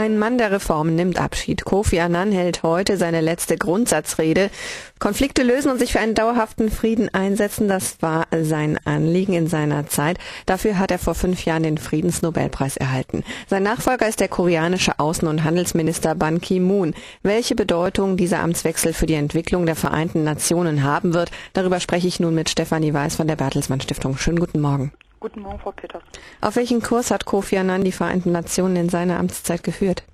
Ein Mann der Reformen nimmt Abschied. Kofi Annan hält heute seine letzte Grundsatzrede. Konflikte lösen und sich für einen dauerhaften Frieden einsetzen, das war sein Anliegen in seiner Zeit. Dafür hat er vor 5 Jahren den Friedensnobelpreis erhalten. Sein Nachfolger ist der koreanische Außen- und Handelsminister Ban Ki-moon. Welche Bedeutung dieser Amtswechsel für die Entwicklung der Vereinten Nationen haben wird, darüber spreche ich nun mit Stefanie Weiß von der Bertelsmann Stiftung. Schönen guten Morgen. Guten Morgen, Frau Peters. Auf welchen Kurs hat Kofi Annan die Vereinten Nationen in seiner Amtszeit geführt?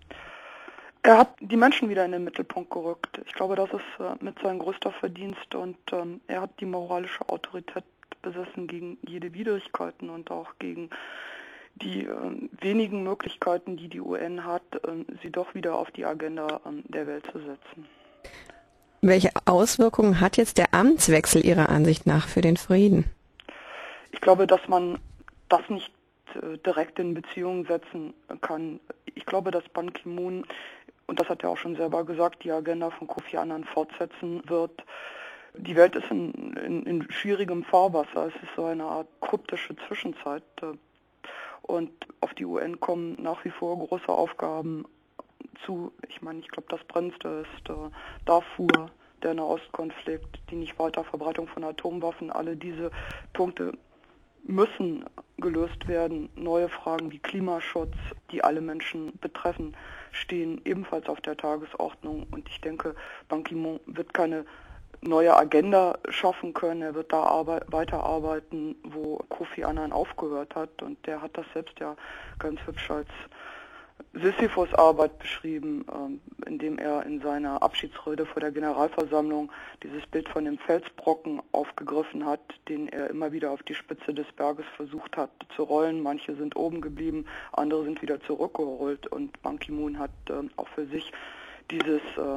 Er hat die Menschen wieder in den Mittelpunkt gerückt. Ich glaube, das ist mit sein größter Verdienst und er hat die moralische Autorität besessen gegen jede Widrigkeiten und auch gegen die wenigen Möglichkeiten, die die UN hat, sie doch wieder auf die Agenda der Welt zu setzen. Welche Auswirkungen hat jetzt der Amtswechsel Ihrer Ansicht nach für den Frieden? Ich glaube, dass man das nicht direkt in Beziehung setzen kann. Ich glaube, dass Ban Ki-moon, und das hat er auch schon selber gesagt, die Agenda von Kofi Annan fortsetzen wird. Die Welt ist in schwierigem Fahrwasser. Es ist so eine Art kryptische Zwischenzeit. Und auf die UN kommen nach wie vor große Aufgaben zu. Ich glaube, das Brennendste ist Darfur, der Nahostkonflikt, die Nichtweiterverbreitung von Atomwaffen. Alle diese Punkte müssen gelöst werden. Neue Fragen wie Klimaschutz, die alle Menschen betreffen, stehen ebenfalls auf der Tagesordnung. Und ich denke, Ban Ki-moon wird keine neue Agenda schaffen können. Er wird da weiterarbeiten, wo Kofi Annan aufgehört hat. Und der hat das selbst ja ganz hübsch als Sisyphus-Arbeit beschrieben, indem er in seiner Abschiedsrede vor der Generalversammlung dieses Bild von dem Felsbrocken aufgegriffen hat, den er immer wieder auf die Spitze des Berges versucht hat zu rollen. Manche sind oben geblieben, andere sind wieder zurückgerollt und Ban Ki-moon hat auch für sich dieses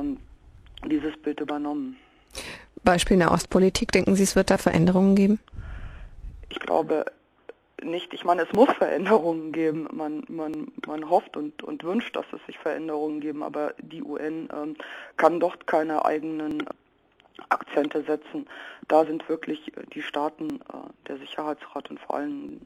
Bild übernommen. Beispiel Nahostpolitik, denken Sie, es wird da Veränderungen geben? Ich glaube nicht. Ich meine, es muss Veränderungen geben. Man hofft und wünscht, dass es sich Veränderungen geben, aber die UN kann dort keine eigenen Akzente setzen. Da sind wirklich die Staaten, der Sicherheitsrat und vor allen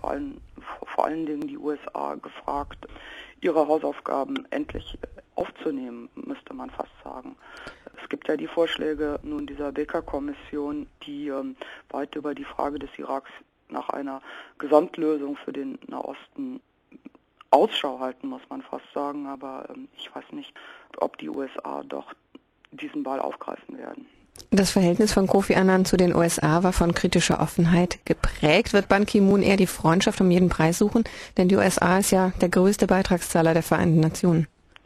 Dingen die USA gefragt, ihre Hausaufgaben endlich aufzunehmen, müsste man fast sagen. Es gibt ja die Vorschläge nun dieser Baker-Kommission, die weit über die Frage des Iraks nach einer Gesamtlösung für den Nahosten Ausschau halten, muss man fast sagen. Aber ich weiß nicht, ob die USA doch diesen Ball aufgreifen werden. Das Verhältnis von Kofi Annan zu den USA war von kritischer Offenheit geprägt. Wird Ban Ki-moon eher die Freundschaft um jeden Preis suchen? Denn die USA ist ja der größte Beitragszahler der Vereinten Nationen.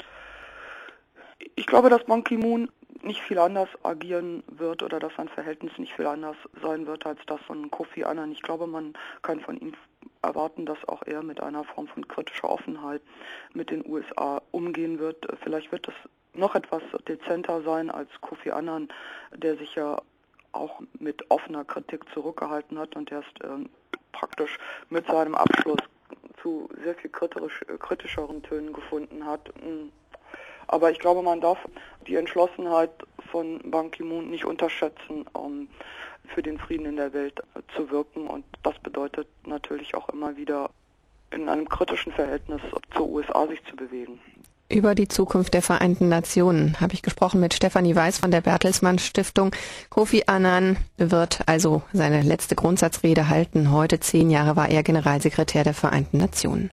Ich glaube, dass Ban Ki-moon nicht viel anders agieren wird oder dass sein Verhältnis nicht viel anders sein wird als das von Kofi Annan. Ich glaube, man kann von ihm erwarten, dass auch er mit einer Form von kritischer Offenheit mit den USA umgehen wird. Vielleicht wird es noch etwas dezenter sein als Kofi Annan, der sich ja auch mit offener Kritik zurückgehalten hat und erst praktisch mit seinem Abschluss zu sehr viel kritischeren Tönen gefunden hat. Aber ich glaube, man darf die Entschlossenheit von Ban Ki-moon nicht unterschätzen, um für den Frieden in der Welt zu wirken. Und das bedeutet natürlich auch immer wieder, in einem kritischen Verhältnis zur USA sich zu bewegen. Über die Zukunft der Vereinten Nationen habe ich gesprochen mit Stefanie Weiß von der Bertelsmann Stiftung. Kofi Annan wird also seine letzte Grundsatzrede halten. Heute 10 Jahre war er Generalsekretär der Vereinten Nationen.